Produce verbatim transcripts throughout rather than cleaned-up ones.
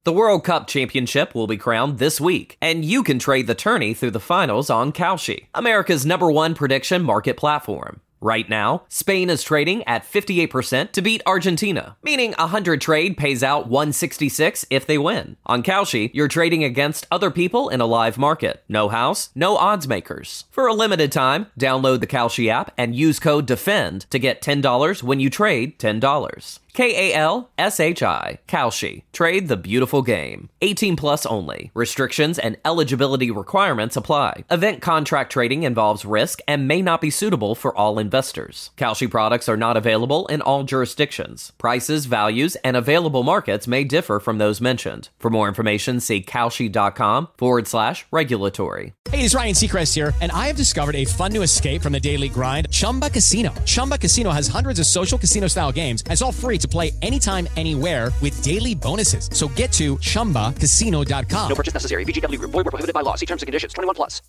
The World Cup Championship will be crowned this week, and you can trade the tourney through the finals on Kalshi, America's number one prediction market platform. Right now, Spain is trading at fifty-eight percent to beat Argentina, meaning a one hundred trade pays out one sixty-six if they win. On Kalshi, you're trading against other people in a live market. No house, no odds makers. For a limited time, download the Kalshi app and use code DEFEND to get ten dollars when you trade ten dollars. K A L S H I, Kalshi. Trade the beautiful game. eighteen plus only. Restrictions and eligibility requirements apply. Event contract trading involves risk and may not be suitable for all investors. Kalshi products are not available in all jurisdictions. Prices, values, and available markets may differ from those mentioned. For more information, see Kalshi.com forward slash regulatory. Hey, it's Ryan Seacrest here, and I have discovered a fun new escape from the daily grind, Chumba Casino. Chumba Casino has hundreds of social casino-style games, and it's all free to play anytime, anywhere with daily bonuses. So get to Chumba Casino dot com. No purchase necessary. V G W Group. Void where prohibited by law. See terms and conditions. twenty-one plus.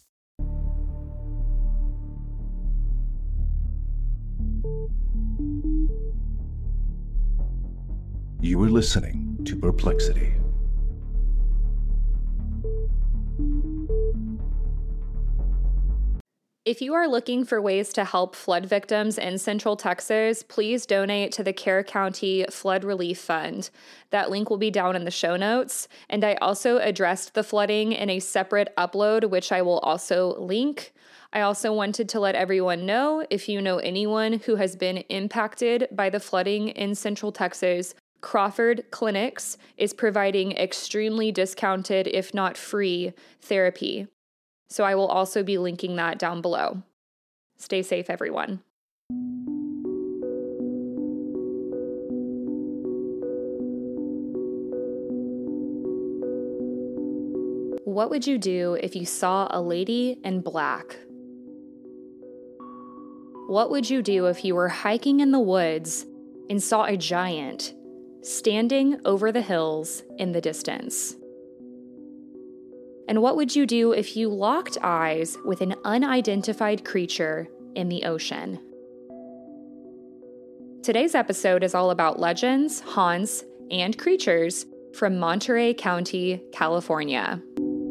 You are listening to Perplexity. If you are looking for ways to help flood victims in Central Texas, please donate to the Kerr County Flood Relief Fund. That link will be down in the show notes. And I also addressed the flooding in a separate upload, which I will also link. I also wanted to let everyone know, if you know anyone who has been impacted by the flooding in Central Texas, Crawford Clinics is providing extremely discounted, if not free, therapy. So I will also be linking that down below. Stay safe, everyone. What would you do if you saw a lady in black? What would you do if you were hiking in the woods and saw a giant standing over the hills in the distance? And what would you do if you locked eyes with an unidentified creature in the ocean? Today's episode is all about legends, haunts, and creatures from Monterey County, California.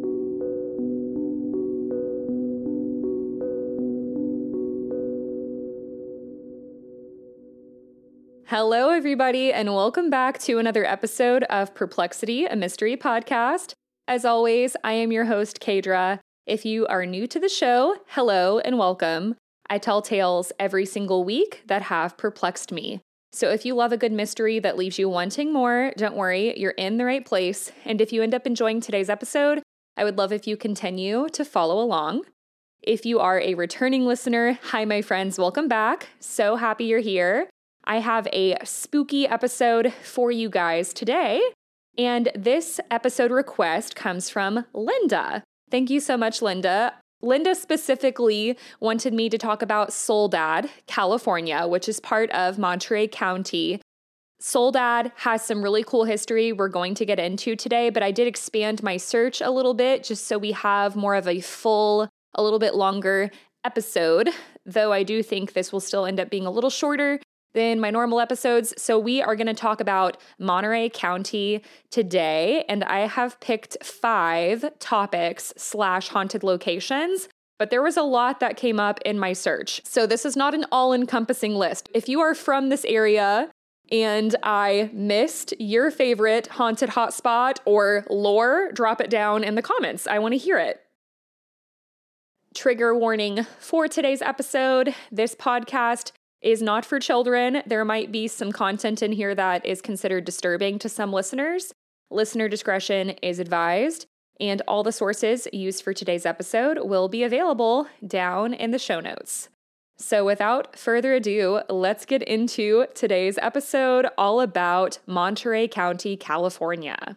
Hello, everybody, and welcome back to another episode of Perplexity, a mystery podcast. As always, I am your host, Kadra. If you are new to the show, hello and welcome. I tell tales every single week that have perplexed me. So if you love a good mystery that leaves you wanting more, don't worry, you're in the right place. And if you end up enjoying today's episode, I would love if you continue to follow along. If you are a returning listener, hi, my friends, welcome back. So happy you're here. I have a spooky episode for you guys today. And this episode request comes from Linda. Thank you so much, Linda. Linda specifically wanted me to talk about Soledad, California, which is part of Monterey County. Soledad has some really cool history we're going to get into today, but I did expand my search a little bit just so we have more of a full, a little bit longer episode, though I do think this will still end up being a little shorter than my normal episodes. So we are going to talk about Monterey County today, and I have picked five topics slash haunted locations, but there was a lot that came up in my search. So this is not an all-encompassing list. If you are from this area and I missed your favorite haunted hotspot or lore, drop it down in the comments. I want to hear it. Trigger warning for today's episode. This podcast is not for children. There might be some content in here that is considered disturbing to some listeners. Listener discretion is advised, and all the sources used for today's episode will be available down in the show notes. So without further ado, let's get into today's episode all about Monterey County, California.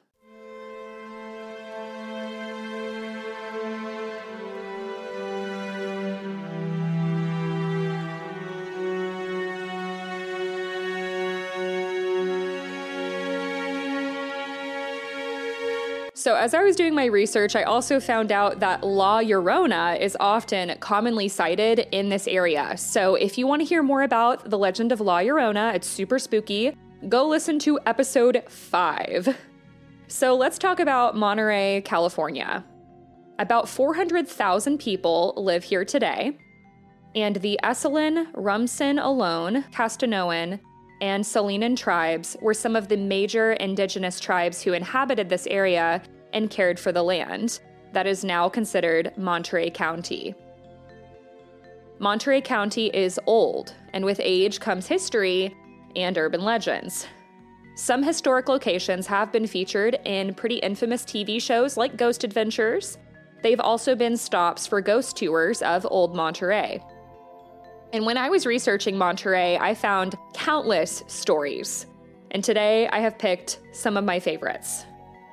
So as I was doing my research, I also found out that La Llorona is often commonly cited in this area. So if you want to hear more about the legend of La Llorona, it's super spooky, go listen to episode five. So let's talk about Monterey, California. About four hundred thousand people live here today, and the Esselen, Rumsen Alone, Castanoan, and Salinan tribes were some of the major indigenous tribes who inhabited this area and cared for the land that is now considered Monterey County. Monterey County is old, and with age comes history and urban legends. Some historic locations have been featured in pretty infamous T V shows like Ghost Adventures. They've also been stops for ghost tours of Old Monterey. And when I was researching Monterey, I found countless stories. And today I have picked some of my favorites.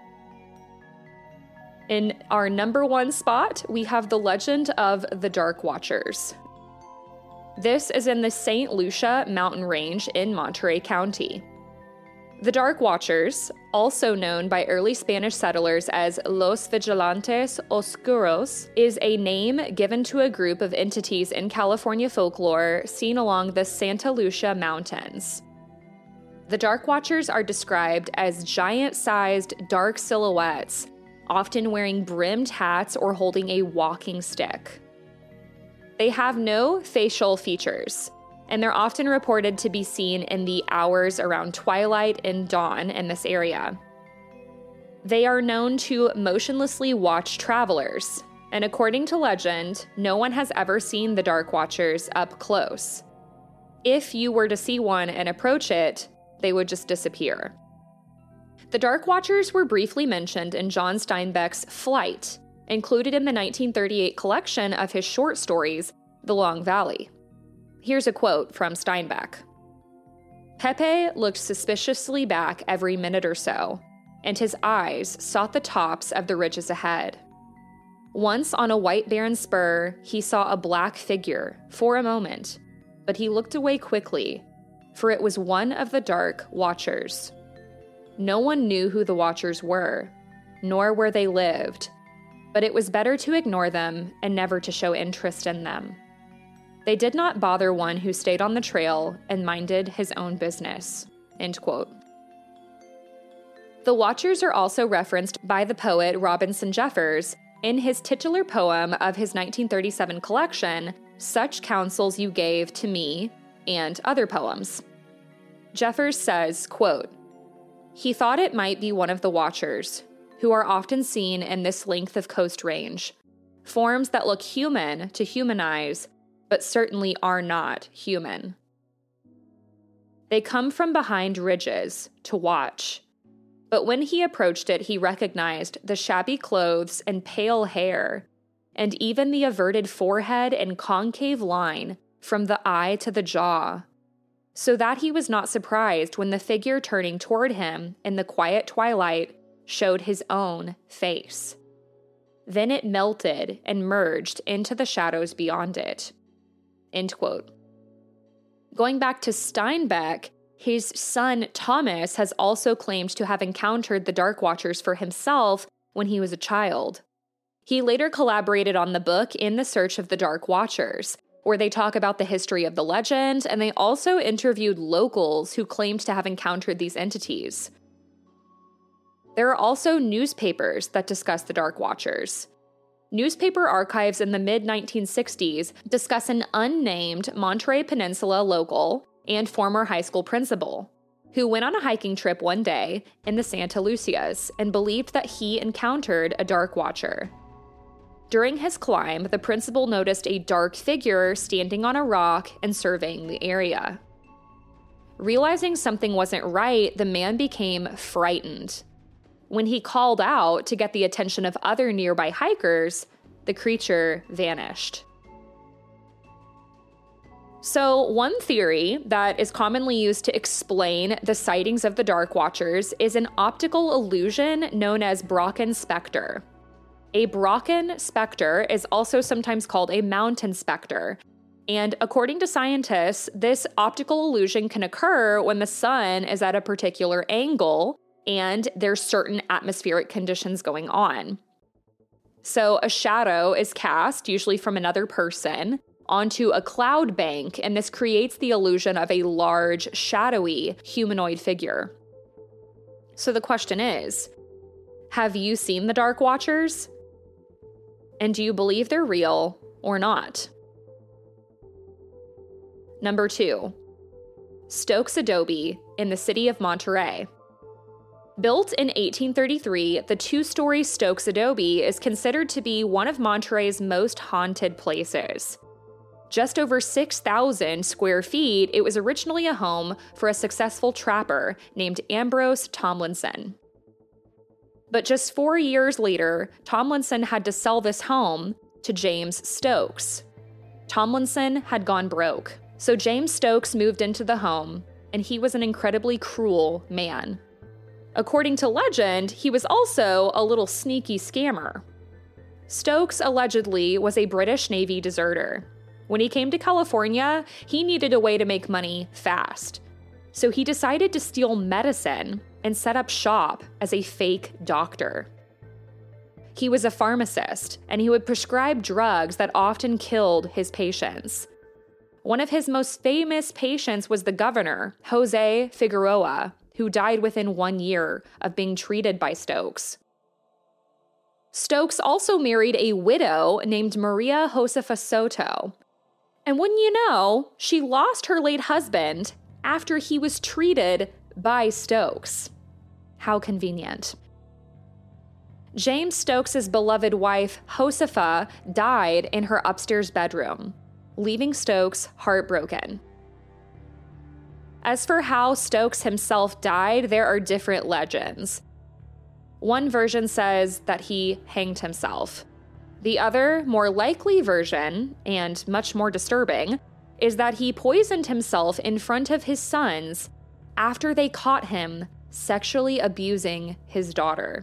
In our number one spot, we have the legend of the Dark Watchers. This is in the Saint Lucia mountain range in Monterey County. The Dark Watchers, also known by early Spanish settlers as Los Vigilantes Oscuros, is a name given to a group of entities in California folklore seen along the Santa Lucia Mountains. The Dark Watchers are described as giant-sized dark silhouettes, often wearing brimmed hats or holding a walking stick. They have no facial features, and they're often reported to be seen in the hours around twilight and dawn in this area. They are known to motionlessly watch travelers, and according to legend, no one has ever seen the Dark Watchers up close. If you were to see one and approach it, they would just disappear. The Dark Watchers were briefly mentioned in John Steinbeck's Flight, included in the nineteen thirty-eight collection of his short stories, The Long Valley. Here's a quote from Steinbeck. Pepe looked suspiciously back every minute or so, and his eyes sought the tops of the ridges ahead. Once on a white barren spur, he saw a black figure for a moment, but he looked away quickly, for it was one of the Dark Watchers. No one knew who the Watchers were, nor where they lived, but it was better to ignore them and never to show interest in them. They did not bother one who stayed on the trail and minded his own business. End quote. The Watchers are also referenced by the poet Robinson Jeffers in his titular poem of his nineteen thirty-seven collection, Such Counsels You Gave to Me, and other poems. Jeffers says, quote, he thought it might be one of the Watchers, who are often seen in this length of coast range, forms that look human to human eyes, but certainly are not human. They come from behind ridges to watch, but when he approached it, he recognized the shabby clothes and pale hair, and even the averted forehead and concave line from the eye to the jaw, so that he was not surprised when the figure turning toward him in the quiet twilight showed his own face. Then it melted and merged into the shadows beyond it. End quote. Going back to Steinbeck, his son Thomas has also claimed to have encountered the Dark Watchers for himself when he was a child. He later collaborated on the book In the Search of the Dark Watchers, where they talk about the history of the legend, and they also interviewed locals who claimed to have encountered these entities. There are also newspapers that discuss the Dark Watchers. Newspaper archives in the mid nineteen sixties discuss an unnamed Monterey Peninsula local and former high school principal who went on a hiking trip one day in the Santa Lucias and believed that he encountered a Dark Watcher. During his climb, the principal noticed a dark figure standing on a rock and surveying the area. Realizing something wasn't right, the man became frightened. When he called out to get the attention of other nearby hikers, the creature vanished. So, one theory that is commonly used to explain the sightings of the Dark Watchers is an optical illusion known as Brocken specter. A Brocken specter is also sometimes called a mountain specter, and according to scientists, this optical illusion can occur when the sun is at a particular angle and there's certain atmospheric conditions going on. So a shadow is cast, usually from another person, onto a cloud bank, and this creates the illusion of a large, shadowy humanoid figure. So the question is, Have you seen the Dark Watchers? And do you believe they're real or not? Number two, Stokes Adobe in the city of Monterey. Built in eighteen thirty-three, the two-story Stokes Adobe is considered to be one of Monterey's most haunted places. Just over six thousand square feet, it was originally a home for a successful trapper named Ambrose Tomlinson. But just four years later, Tomlinson had to sell this home to James Stokes. Tomlinson had gone broke, so James Stokes moved into the home, and he was an incredibly cruel man. According to legend, he was also a little sneaky scammer. Stokes allegedly was a British Navy deserter. When he came to California, he needed a way to make money fast. So he decided to steal medicine and set up shop as a fake doctor. He was a pharmacist, and he would prescribe drugs that often killed his patients. One of his most famous patients was the governor, Jose Figueroa, who died within one year of being treated by Stokes. Stokes also married a widow named Maria Josefa Soto. And wouldn't you know, she lost her late husband after he was treated by Stokes. How convenient. James Stokes' beloved wife, Josefa, died in her upstairs bedroom, leaving Stokes heartbroken. As for how Stokes himself died, there are different legends. One version says that he hanged himself. The other, more likely version, and much more disturbing, is that he poisoned himself in front of his sons after they caught him sexually abusing his daughter.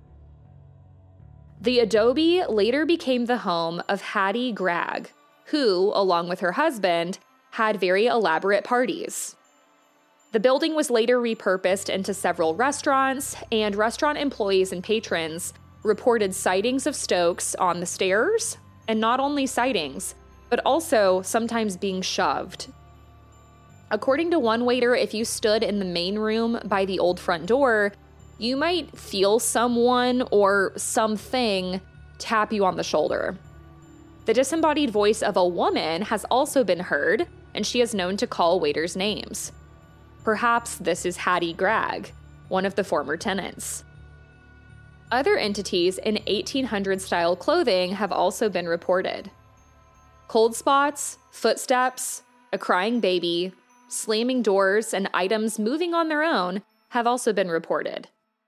The Adobe later became the home of Hattie Gregg, who, along with her husband, had very elaborate parties. The building was later repurposed into several restaurants, and restaurant employees and patrons reported sightings of Stokes on the stairs, and not only sightings, but also sometimes being shoved. According to one waiter, if you stood in the main room by the old front door, you might feel someone or something tap you on the shoulder. The disembodied voice of a woman has also been heard, and she is known to call waiters names. Perhaps this is Hattie Gregg, one of the former tenants. Other entities in eighteen hundreds style clothing have also been reported. Cold spots, footsteps, a crying baby, slamming doors, and items moving on their own have also been reported.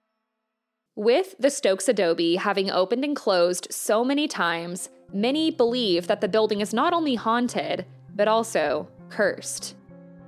With the Stokes Adobe having opened and closed so many times, many believe that the building is not only haunted, but also cursed.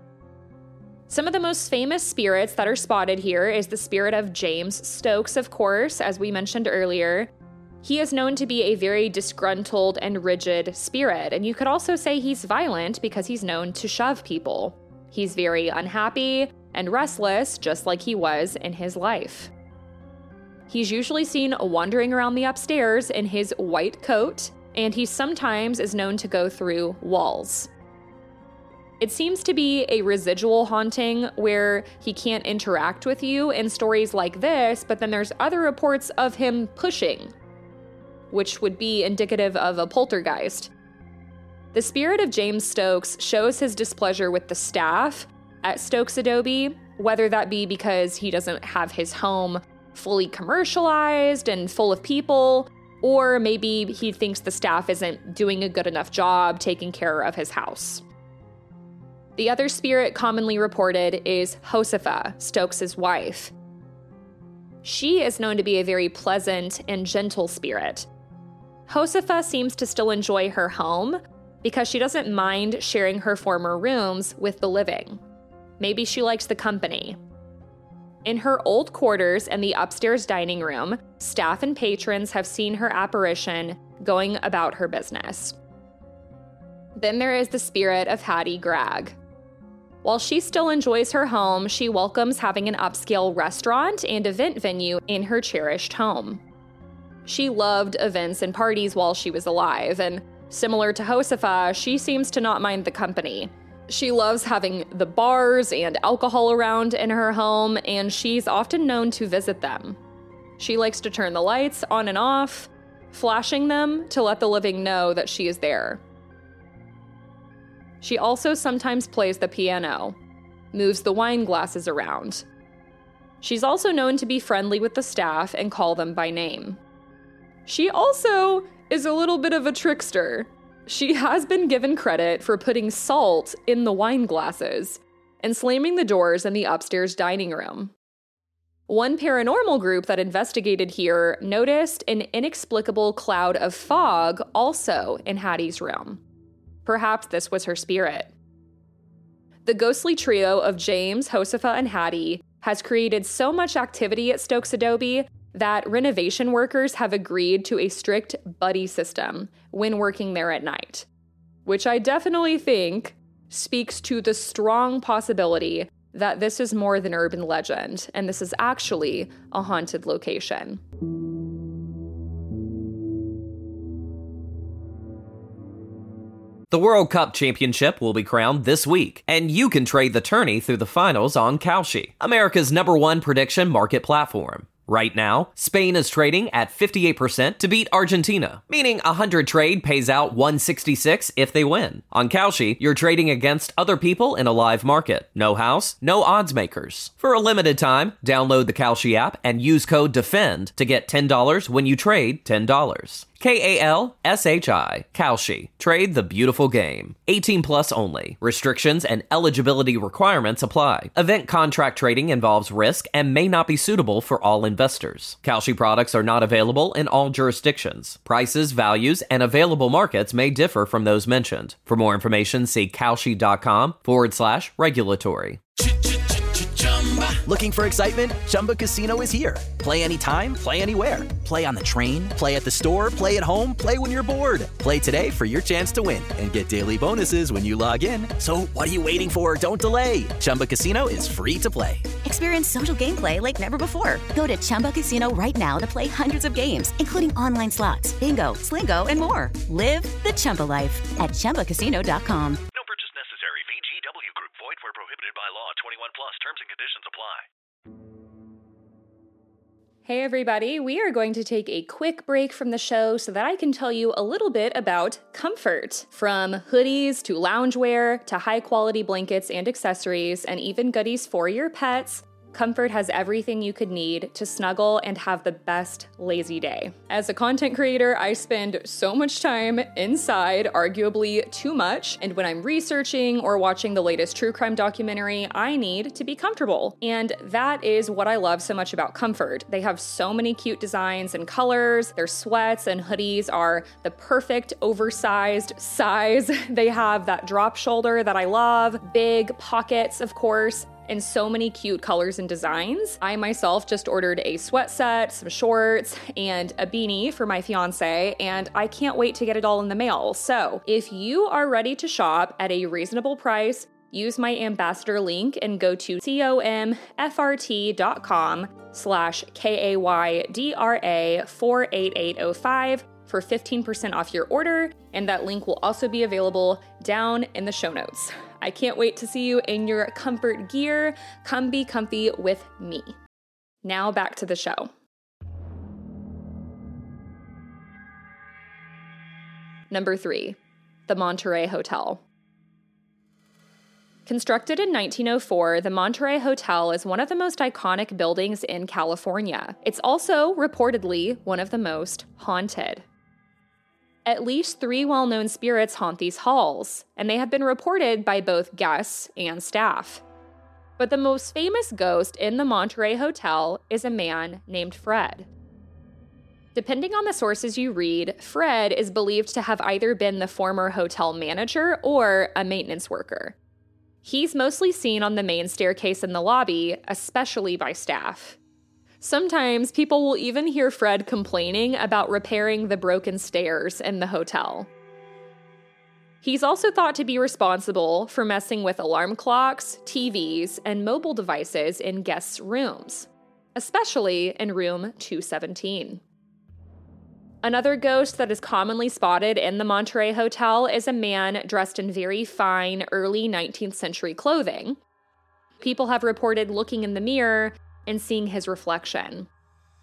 Some of the most famous spirits that are spotted here is the spirit of James Stokes, of course, as we mentioned earlier. He is known to be a very disgruntled and rigid spirit, and you could also say he's violent because he's known to shove people. He's very unhappy and restless, just like he was in his life. He's usually seen wandering around the upstairs in his white coat, and he sometimes is known to go through walls. It seems to be a residual haunting where he can't interact with you in stories like this, but then there's other reports of him pushing, which would be indicative of a poltergeist. The spirit of James Stokes shows his displeasure with the staff at Stokes Adobe, whether that be because he doesn't have his home fully commercialized and full of people, or maybe he thinks the staff isn't doing a good enough job taking care of his house. The other spirit commonly reported is Josefa, Stokes' wife. She is known to be a very pleasant and gentle spirit. Josefa seems to still enjoy her home because she doesn't mind sharing her former rooms with the living. Maybe she likes the company. In her old quarters and the upstairs dining room, staff and patrons have seen her apparition going about her business. Then there is the spirit of Hattie Gregg. While she still enjoys her home, she welcomes having an upscale restaurant and event venue in her cherished home. She loved events and parties while she was alive, and similar to Josefa, she seems to not mind the company. She loves having the bars and alcohol around in her home, and she's often known to visit them. She likes to turn the lights on and off, flashing them to let the living know that she is there. She also sometimes plays the piano, moves the wine glasses around. She's also known to be friendly with the staff and call them by name. She also is a little bit of a trickster. She has been given credit for putting salt in the wine glasses and slamming the doors in the upstairs dining room. One paranormal group that investigated here noticed an inexplicable cloud of fog also in Hattie's room. Perhaps this was her spirit. The ghostly trio of James, Josefa, and Hattie has created so much activity at Stokes Adobe that renovation workers have agreed to a strict buddy system when working there at night, which I definitely think speaks to the strong possibility that this is more than urban legend, and this is actually a haunted location. The World Cup Championship will be crowned this week, and you can trade the tourney through the finals on Kalshi, America's number one prediction market platform. Right now, Spain is trading at fifty-eight percent to beat Argentina, meaning a one hundred trade pays out one hundred sixty-six if they win. On Kalshi, you're trading against other people in a live market. No house, no odds makers. For a limited time, download the Kalshi app and use code DEFEND to get ten dollars when you trade ten dollars. K A L S H I, Kalshi. Trade the beautiful game. eighteen plus only. Restrictions and eligibility requirements apply. Event contract trading involves risk and may not be suitable for all investors. Kalshi products are not available in all jurisdictions. Prices, values, and available markets may differ from those mentioned. For more information, see kalshi.com forward slash regulatory. Looking for excitement? Chumba Casino is here. Play anytime, play anywhere. Play on the train, play at the store, play at home, play when you're bored. Play today for your chance to win and get daily bonuses when you log in. So what are you waiting for? Don't delay. Chumba Casino is free to play. Experience social gameplay like never before. Go to Chumba Casino right now to play hundreds of games, including online slots, bingo, Slingo, and more. Live the Chumba life at Chumba Casino dot com. No purchase necessary. V G W Group. Void where prohibited by law. twenty-one plus. Terms and conditions apply. Hey everybody, we are going to take a quick break from the show so that I can tell you a little bit about Comfort. From hoodies to loungewear to high quality blankets and accessories and even goodies for your pets, Comfort has everything you could need to snuggle and have the best lazy day. As a content creator, I spend so much time inside, arguably too much, and when I'm researching or watching the latest true crime documentary, I need to be comfortable. And that is what I love so much about Comfort. They have so many cute designs and colors. Their sweats and hoodies are the perfect oversized size. They have that drop shoulder that I love, big pockets, of course, in so many cute colors and designs. I myself just ordered a sweat set, some shorts, and a beanie for my fiance, and I can't wait to get it all in the mail. So if you are ready to shop at a reasonable price, use my ambassador link and go to comfrt.com slash K-A-Y-D-R-A four eight eight oh five for fifteen percent off your order, and that link will also be available down in the show notes. I can't wait to see you in your comfort gear. Come be comfy with me. Now back to the show. Number three, the Monterey Hotel. Constructed in nineteen oh four, the Monterey Hotel is one of the most iconic buildings in California. It's also reportedly one of the most haunted. At least three well-known spirits haunt these halls, and they have been reported by both guests and staff. But the most famous ghost in the Monterey Hotel is a man named Fred. Depending on the sources you read, Fred is believed to have either been the former hotel manager or a maintenance worker. He's mostly seen on the main staircase in the lobby, especially by staff. Sometimes people will even hear Fred complaining about repairing the broken stairs in the hotel. He's also thought to be responsible for messing with alarm clocks, T Vs, and mobile devices in guests' rooms, especially in room two seventeen. Another ghost that is commonly spotted in the Monterey Hotel is a man dressed in very fine early nineteenth century clothing. People have reported looking in the mirror and seeing his reflection.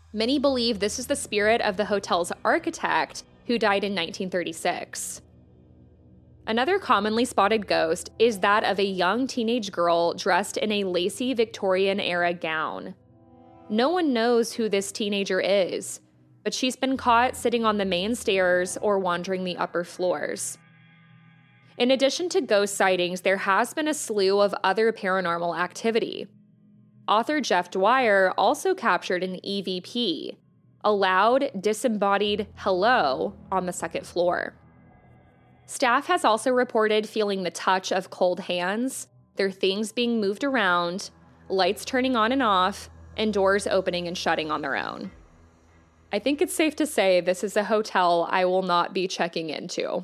Many believe this is the spirit of the hotel's architect, who died in nineteen thirty-six. Another commonly spotted ghost is that of a young teenage girl dressed in a lacy Victorian-era gown. No one knows who this teenager is, but she's been caught sitting on the main stairs or wandering the upper floors. In addition to ghost sightings, there has been a slew of other paranormal activity. Author Jeff Dwyer also captured an E V P, a loud, disembodied hello on the second floor. Staff has also reported feeling the touch of cold hands, their things being moved around, lights turning on and off, and doors opening and shutting on their own. I think it's safe to say this is a hotel I will not be checking into.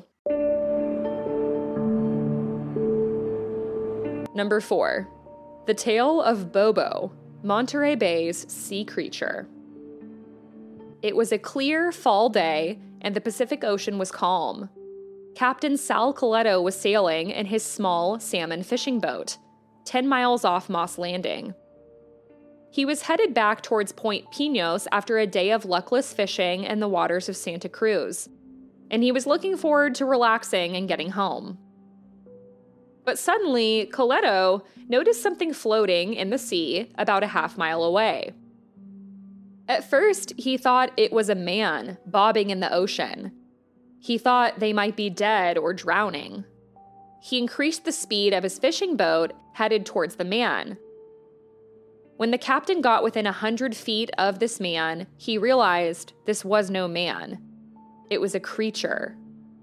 Number four, the tale of Bobo, Monterey Bay's sea creature. It was a clear fall day, and the Pacific Ocean was calm. Captain Sal Coletto was sailing in his small salmon fishing boat, ten miles off Moss Landing. He was headed back towards Point Pinos after a day of luckless fishing in the waters of Santa Cruz, and he was looking forward to relaxing and getting home. But suddenly, Coletto noticed something floating in the sea about a half mile away. At first, he thought it was a man bobbing in the ocean. He thought they might be dead or drowning. He increased the speed of his fishing boat, headed towards the man. When the captain got within a hundred feet of this man, he realized this was no man. It was a creature.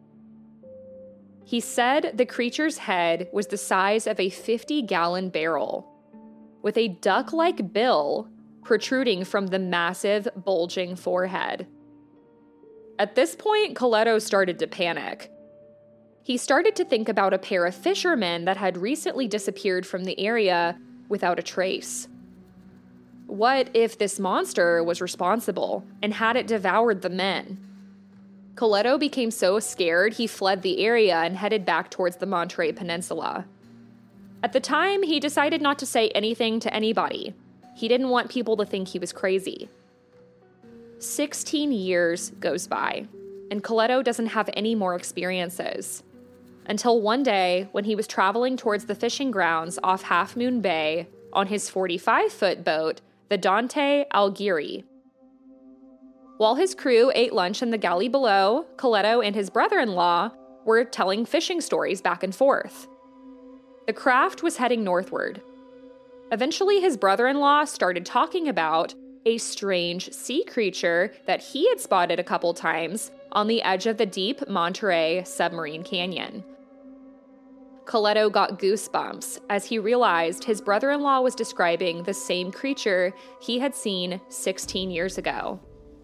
He said the creature's head was the size of a fifty-gallon barrel, with a duck-like bill protruding from the massive, bulging forehead. At this point, Coletto started to panic. He started to think about a pair of fishermen that had recently disappeared from the area without a trace. What if this monster was responsible and had it devoured the men? Coletto became so scared he fled the area and headed back towards the Monterey Peninsula. At the time, he decided not to say anything to anybody. He didn't want people to think he was crazy. Sixteen years goes by, and Coletto doesn't have any more experiences. Until one day, when he was traveling towards the fishing grounds off Half Moon Bay on his forty-five-foot boat, the Dante Alighieri. While his crew ate lunch in the galley below, Coletto and his brother-in-law were telling fishing stories back and forth. The craft was heading northward. Eventually, his brother-in-law started talking about a strange sea creature that he had spotted a couple times on the edge of the deep Monterey submarine canyon. Coletto got goosebumps as he realized his brother-in-law was describing the same creature he had seen sixteen years ago.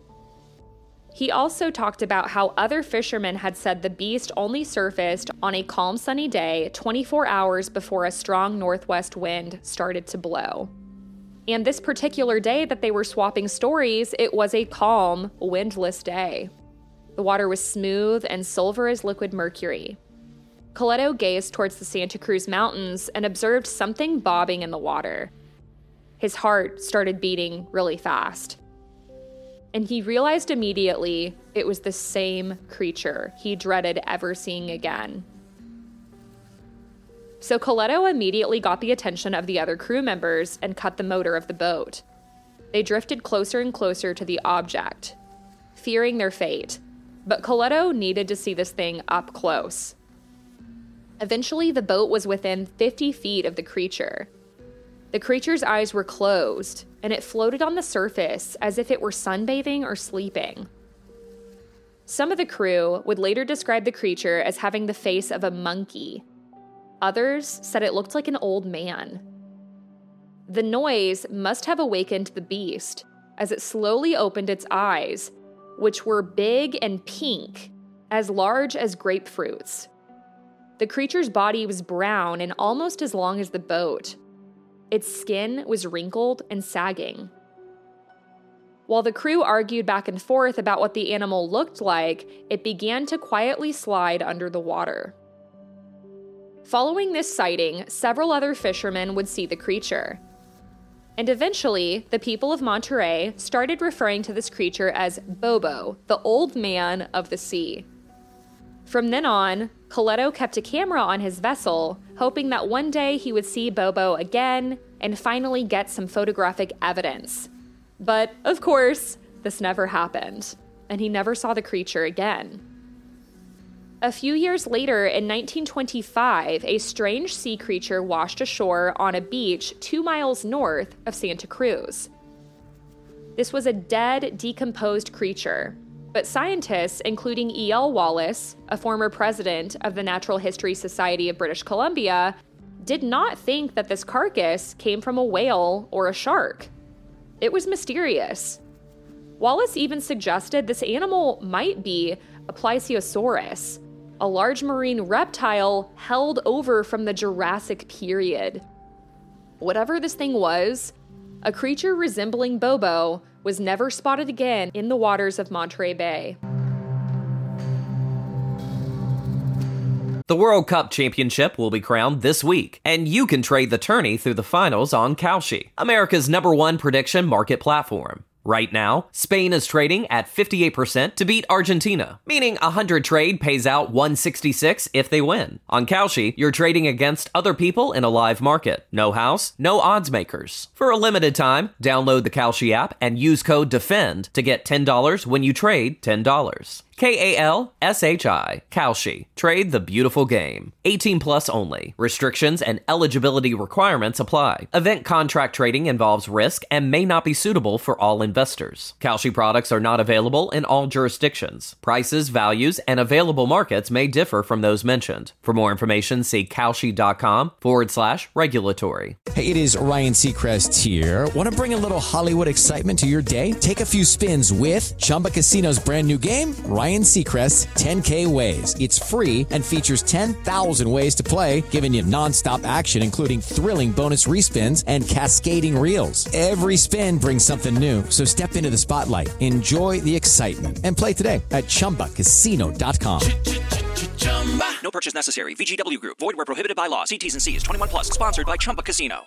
He also talked about how other fishermen had said the beast only surfaced on a calm sunny day twenty-four hours before a strong northwest wind started to blow. And this particular day that they were swapping stories, it was a calm, windless day. The water was smooth and silver as liquid mercury. Coletto gazed towards the Santa Cruz Mountains and observed something bobbing in the water. His heart started beating really fast. And he realized immediately it was the same creature he dreaded ever seeing again. So Coletto immediately got the attention of the other crew members and cut the motor of the boat. They drifted closer and closer to the object, fearing their fate, but Coletto needed to see this thing up close. Eventually, the boat was within fifty feet of the creature. The creature's eyes were closed, and it floated on the surface as if it were sunbathing or sleeping. Some of the crew would later describe the creature as having the face of a monkey. Others said it looked like an old man. The noise must have awakened the beast, as it slowly opened its eyes, which were big and pink, as large as grapefruits. The creature's body was brown and almost as long as the boat. Its skin was wrinkled and sagging. While the crew argued back and forth about what the animal looked like, it began to quietly slide under the water. Following this sighting, several other fishermen would see the creature. And eventually, the people of Monterey started referring to this creature as Bobo, the old man of the sea. From then on, Coletto kept a camera on his vessel, hoping that one day he would see Bobo again and finally get some photographic evidence. But, of course, this never happened, and he never saw the creature again. A few years later, in nineteen twenty-five, a strange sea creature washed ashore on a beach two miles north of Santa Cruz. This was a dead, decomposed creature, but scientists, including E L Wallace, a former president of the Natural History Society of British Columbia, did not think that this carcass came from a whale or a shark. It was mysterious. Wallace even suggested this animal might be a Plesiosaurus, a large marine reptile held over from the Jurassic period. Whatever this thing was, a creature resembling Bobo was never spotted again in the waters of Monterey Bay. The World Cup Championship will be crowned this week, and you can trade the tourney through the finals on Kalshi, America's number one prediction market platform. Right now, Spain is trading at fifty-eight percent to beat Argentina, meaning a one hundred trade pays out one sixty-six if they win. On Kalshi, you're trading against other people in a live market. No house, no odds makers. For a limited time, download the Kalshi app and use code DEFEND to get ten dollars when you trade ten dollars. K A L S H I, Kalshi. Trade the beautiful game. eighteen plus only. Restrictions and eligibility requirements apply. Event contract trading involves risk and may not be suitable for all investors. Kalshi products are not available in all jurisdictions. Prices, values, and available markets may differ from those mentioned. For more information, see Kalshi.com forward slash regulatory. Hey, it is Ryan Seacrest here. Want to bring a little Hollywood excitement to your day? Take a few spins with Chumba Casino's brand new game, Ryan Seacrest's ten K Ways. It's free and features ten thousand ways to play, giving you nonstop action, including thrilling bonus respins and cascading reels. Every spin brings something new. So step into the spotlight, enjoy the excitement, and play today at Chumba Casino dot com. No purchase necessary. V G W Group. Void where prohibited by law. See T's and C's. twenty-one plus. Sponsored by Chumba Casino.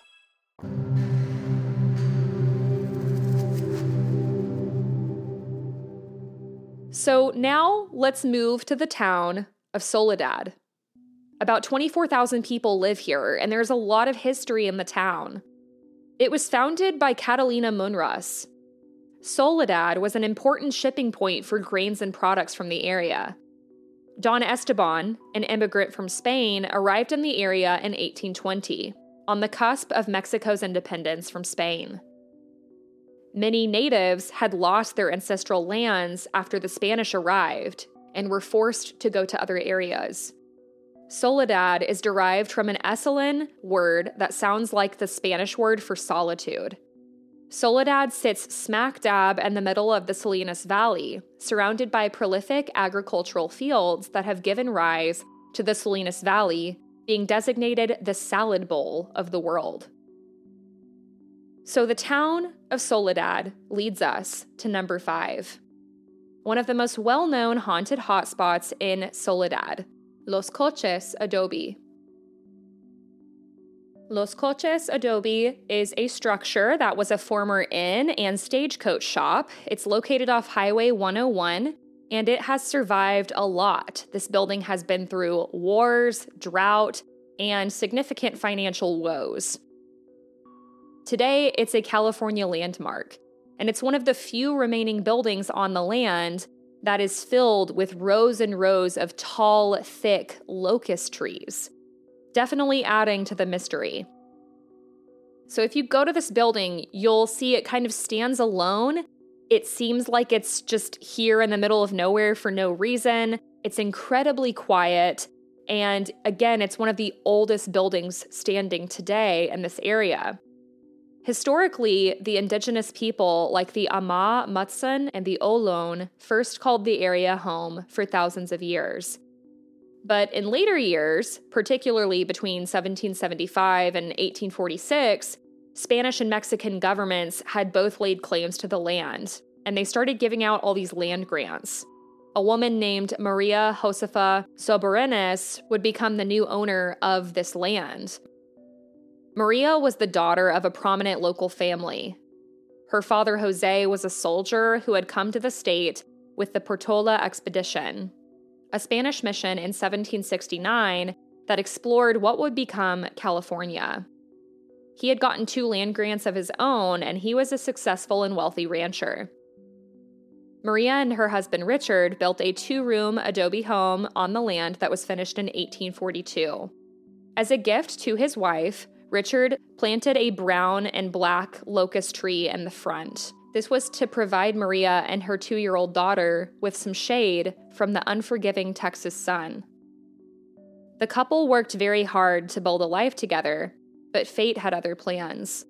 So now let's move to the town of Soledad. About twenty-four thousand people live here, and there's a lot of history in the town. It was founded by Catalina Munras. Soledad was an important shipping point for grains and products from the area. Don Esteban, an immigrant from Spain, arrived in the area in eighteen twenty, on the cusp of Mexico's independence from Spain. Many natives had lost their ancestral lands after the Spanish arrived and were forced to go to other areas. Soledad is derived from an Esselen word that sounds like the Spanish word for solitude. Soledad sits smack dab in the middle of the Salinas Valley, surrounded by prolific agricultural fields that have given rise to the Salinas Valley, being designated the salad bowl of the world. So the town of Soledad leads us to number five. One of the most well-known haunted hotspots in Soledad, Los Coches Adobe. Los Coches Adobe is a structure that was a former inn and stagecoach shop. It's located off Highway one oh one, and it has survived a lot. This building has been through wars, drought, and significant financial woes. Today, it's a California landmark, and it's one of the few remaining buildings on the land that is filled with rows and rows of tall, thick locust trees, definitely adding to the mystery. So if you go to this building, you'll see it kind of stands alone. It seems like it's just here in the middle of nowhere for no reason. It's incredibly quiet, and again, it's one of the oldest buildings standing today in this area. Historically, the indigenous people like the Ama Mutsun and the Olón first called the area home for thousands of years. But in later years, particularly between seventeen seventy-five and eighteen forty-six, Spanish and Mexican governments had both laid claims to the land, and they started giving out all these land grants. A woman named Maria Josefa Soberenes would become the new owner of this land. Maria was the daughter of a prominent local family. Her father, Jose, was a soldier who had come to the state with the Portola expedition, a Spanish mission in seventeen sixty-nine that explored what would become California. He had gotten two land grants of his own, and he was a successful and wealthy rancher. Maria and her husband Richard built a two-room adobe home on the land that was finished in eighteen forty-two. As a gift to his wife, Richard planted a brown and black locust tree in the front. This was to provide Maria and her two-year-old daughter with some shade from the unforgiving Texas sun. The couple worked very hard to build a life together, but fate had other plans.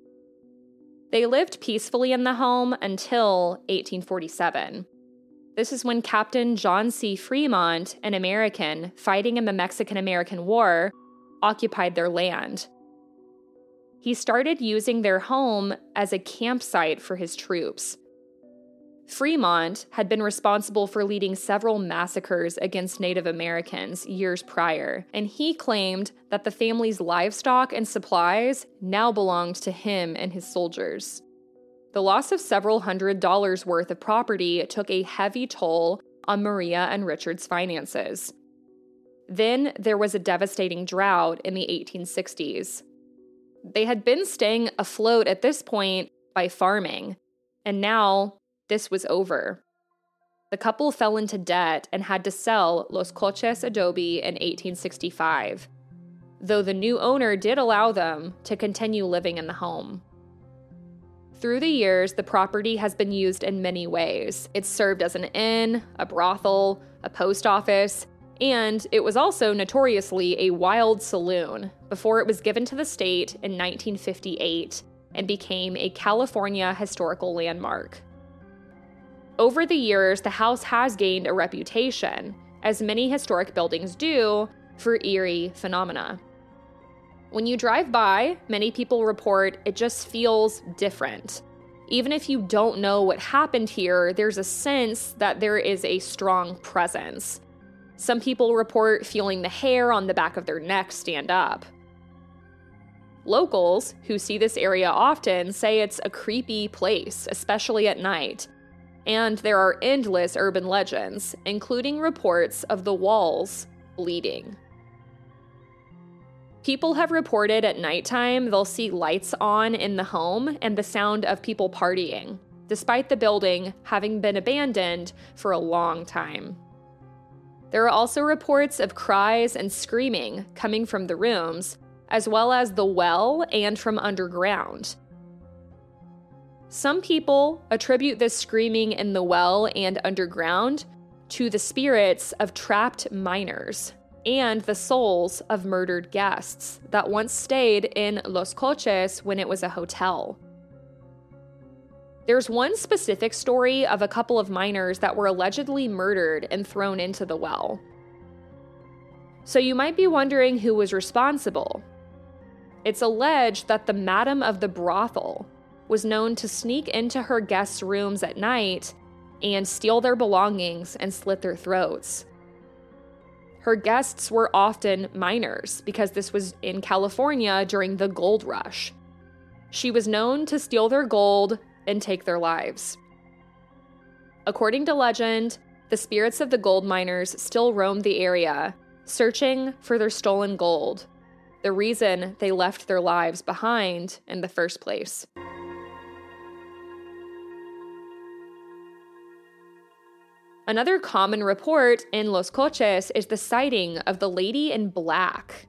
They lived peacefully in the home until eighteen forty-seven. This is when Captain John C. Fremont, an American fighting in the Mexican-American War, occupied their land. He started using their home as a campsite for his troops. Fremont had been responsible for leading several massacres against Native Americans years prior, and he claimed that the family's livestock and supplies now belonged to him and his soldiers. The loss of several hundred dollars worth of property took a heavy toll on Maria and Richard's finances. Then there was a devastating drought in the eighteen sixties. They had been staying afloat at this point by farming, and now this was over. The couple fell into debt and had to sell Los Coches Adobe in eighteen sixty-five, though the new owner did allow them to continue living in the home. Through the years, the property has been used in many ways. It served as an inn, a brothel, a post office, and it was also notoriously a wild saloon before it was given to the state in nineteen fifty-eight and became a California historical landmark. Over the years, the house has gained a reputation, as many historic buildings do, for eerie phenomena. When you drive by, many people report it just feels different. Even if you don't know what happened here, there's a sense that there is a strong presence. Some people report feeling the hair on the back of their neck stand up. Locals, who see this area often, say it's a creepy place, especially at night. And there are endless urban legends, including reports of the walls bleeding. People have reported at nighttime they'll see lights on in the home and the sound of people partying, despite the building having been abandoned for a long time. There are also reports of cries and screaming coming from the rooms, as well as the well and from underground. Some people attribute this screaming in the well and underground to the spirits of trapped miners and the souls of murdered guests that once stayed in Los Coches when it was a hotel. There's one specific story of a couple of miners that were allegedly murdered and thrown into the well. So you might be wondering who was responsible. It's alleged that the madam of the brothel was known to sneak into her guests' rooms at night and steal their belongings and slit their throats. Her guests were often miners because this was in California during the gold rush. She was known to steal their gold and take their lives. According to legend, the spirits of the gold miners still roam the area, searching for their stolen gold, the reason they left their lives behind in the first place. Another common report in Los Coches is the sighting of the lady in black.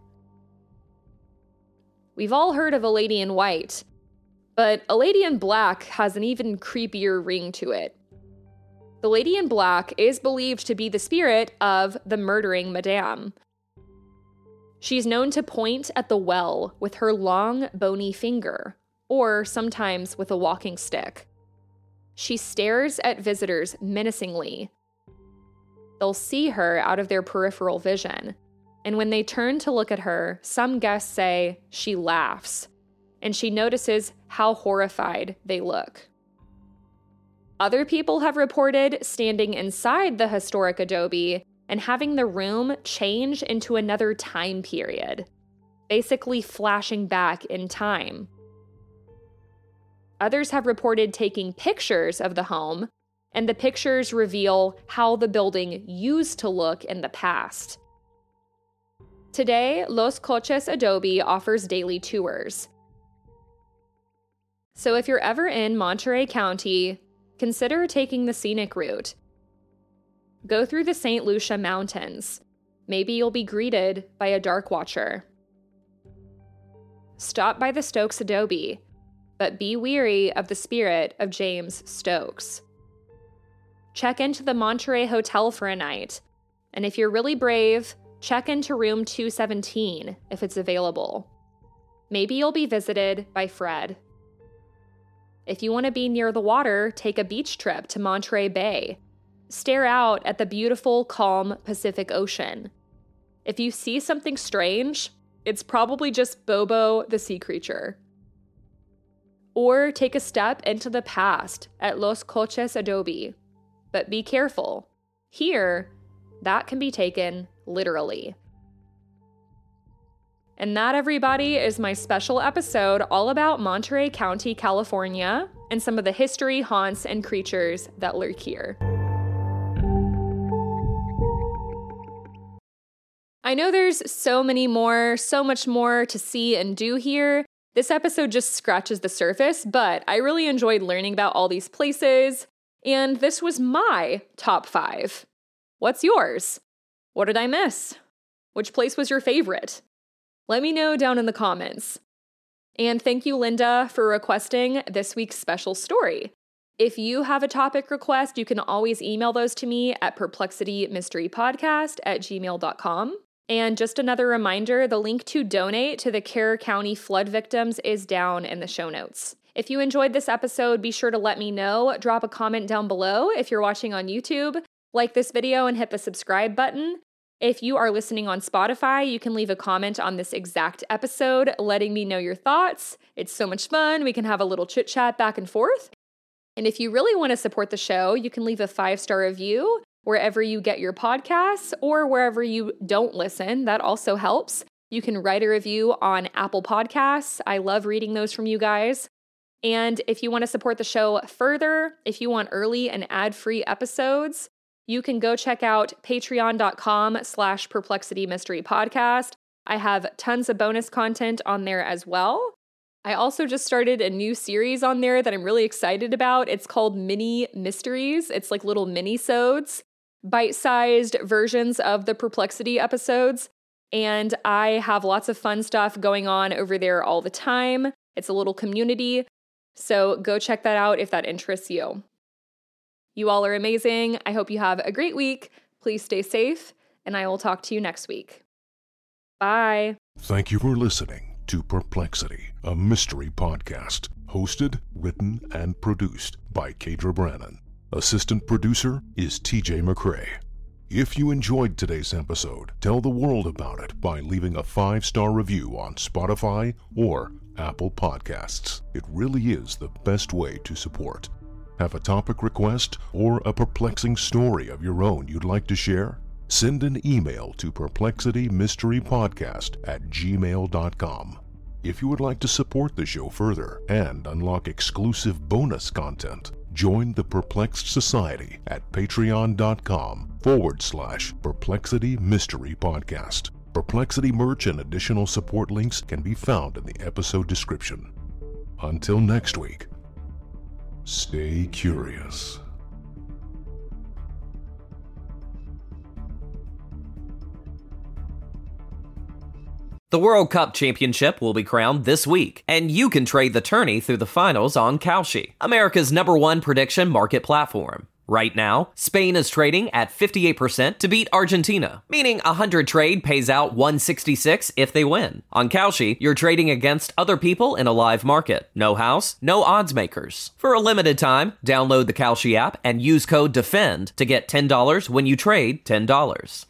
We've all heard of a lady in white, but a lady in black has an even creepier ring to it. The lady in black is believed to be the spirit of the murdering madame. She's known to point at the well with her long, bony finger, or sometimes with a walking stick. She stares at visitors menacingly. They'll see her out of their peripheral vision, and when they turn to look at her, some guests say she laughs, and she notices how horrified they look. Other people have reported standing inside the historic adobe and having the room change into another time period. basically flashing back in time. Others have reported taking pictures of the home, and the pictures reveal how the building used to look in the past. Today, Los Coches Adobe offers daily tours. So if you're ever in Monterey County, consider taking the scenic route. Go through the Saint Lucia Mountains. Maybe you'll be greeted by a dark watcher. Stop by the Stokes Adobe, but be wary of the spirit of James Stokes. Check into the Monterey Hotel for a night, and if you're really brave, check into room two seventeen if it's available. Maybe you'll be visited by Fred. If you want to be near the water, take a beach trip to Monterey Bay. Stare out at the beautiful, calm Pacific Ocean. If you see something strange, it's probably just Bobo the sea creature. Or take a step into the past at Los Coches Adobe. But be careful. Here, that can be taken literally. And that, everybody, is my special episode all about Monterey County, California, and some of the history, haunts, and creatures that lurk here. I know there's so many more, so much more to see and do here. This episode just scratches the surface, but I really enjoyed learning about all these places, and this was my top five. What's yours? What did I miss? Which place was your favorite? Let me know down in the comments. And thank you, Linda, for requesting this week's special story. If you have a topic request, you can always email those to me at perplexitymysterypodcast at gmail dot com. And just another reminder, the link to donate to the Kerr County flood victims is down in the show notes. If you enjoyed this episode, be sure to let me know. Drop a comment down below if you're watching on YouTube. Like this video and hit the subscribe button. If you are listening on Spotify, you can leave a comment on this exact episode, letting me know your thoughts. It's so much fun. We can have a little chit chat back and forth. And if you really want to support the show, you can leave a five-star review wherever you get your podcasts or wherever you don't listen. That also helps. You can write a review on Apple Podcasts. I love reading those from you guys. And if you want to support the show further, if you want early and ad-free episodes, you can go check out patreon.com slash perplexity mystery podcast. I have tons of bonus content on there as well. I also just started a new series on there that I'm really excited about. It's called Mini Mysteries. It's like little mini-sodes, bite-sized versions of the Perplexity episodes. And I have lots of fun stuff going on over there all the time. It's a little community. So go check that out if that interests you. You all are amazing. I hope you have a great week. Please stay safe, and I will talk to you next week. Bye. Thank you for listening to Perplexity, a mystery podcast, hosted, written, and produced by Kadra Brannon. Assistant producer is T J McCrae. If you enjoyed today's episode, tell the world about it by leaving a five-star review on Spotify or Apple Podcasts. It really is the best way to support. Have a topic request or a perplexing story of your own you'd like to share? Send an email to perplexitymysterypodcast at gmail dot com. If you would like to support the show further and unlock exclusive bonus content, join the Perplexed Society at patreon.com forward slash Perplexity Mystery Podcast. Perplexity merch and additional support links can be found in the episode description. Until next week, stay curious. The World Cup Championship will be crowned this week, and you can trade the tourney through the finals on Kalshi, America's number one prediction market platform. Right now, Spain is trading at fifty-eight percent to beat Argentina, meaning a hundred trade pays out one sixty-six if they win. On Kalshi, you're trading against other people in a live market. No house, no odds makers. For a limited time, download the Kalshi app and use code DEFEND to get ten dollars when you trade ten dollars.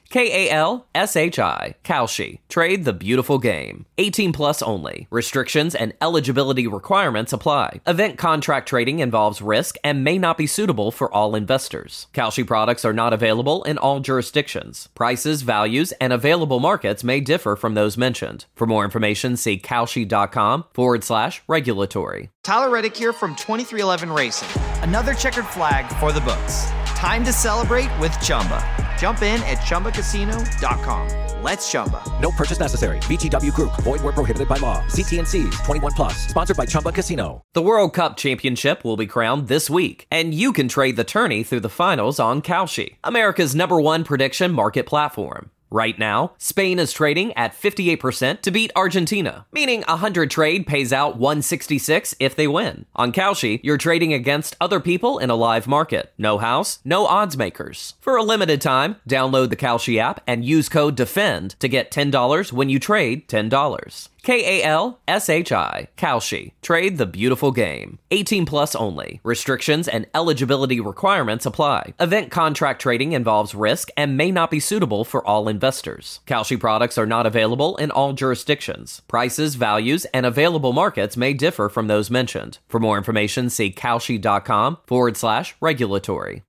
K A L S H I, Kalshi. Trade the beautiful game. eighteen plus only. Restrictions and eligibility requirements apply. Event contract trading involves risk and may not be suitable for all investors. Kalshi products are not available in all jurisdictions. Prices, values, and available markets may differ from those mentioned. For more information, see Kalshi.com forward slash regulatory. Tyler Reddick here from twenty-three eleven Racing. Another checkered flag for the books. Time to celebrate with Chumba. Jump in at Chumba Casino dot com. Let's Chumba. No purchase necessary. V G W Group. Void where prohibited by law. See T and C's. twenty-one plus. Sponsored by Chumba Casino. The World Cup Championship will be crowned this week, and you can trade the tourney through the finals on Kalshi, America's number one prediction market platform. Right now, Spain is trading at fifty-eight percent to beat Argentina, meaning a one hundred trade pays out one sixty-six if they win. On Kalshi, you're trading against other people in a live market. No house, no odds makers. For a limited time, download the Kalshi app and use code DEFEND to get ten dollars when you trade ten dollars. K A L S H I, Kalshi. Trade the beautiful game. eighteen plus only. Restrictions and eligibility requirements apply. Event contract trading involves risk and may not be suitable for all investors. Kalshi products are not available in all jurisdictions. Prices, values, and available markets may differ from those mentioned. For more information, see Kalshi.com forward slash regulatory.